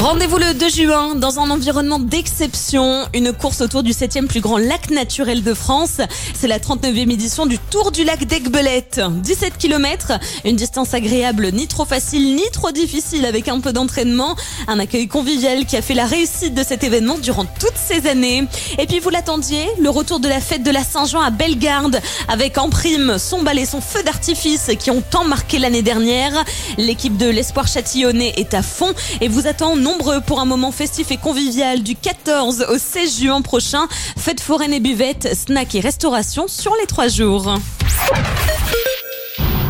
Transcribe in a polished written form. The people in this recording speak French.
Rendez-vous le 2 juin dans un environnement d'exception. Une course autour du 7e plus grand lac naturel de France. C'est la 39e édition du Tour du lac d'Aiguebelette. 17 km, une distance agréable, ni trop facile, ni trop difficile avec un peu d'entraînement. Un accueil convivial qui a fait la réussite de cet événement durant toutes ces années. Et puis vous l'attendiez, le retour de la fête de la Saint-Jean à Bellegarde avec en prime son bal et son feu d'artifice qui ont tant marqué l'année dernière. L'équipe de l'Espoir Châtillonnais est à fond et vous attend nombreux pour un moment festif et convivial du 14 au 16 juin prochain. Fête foraine et buvette, snack et restauration sur les 3 jours.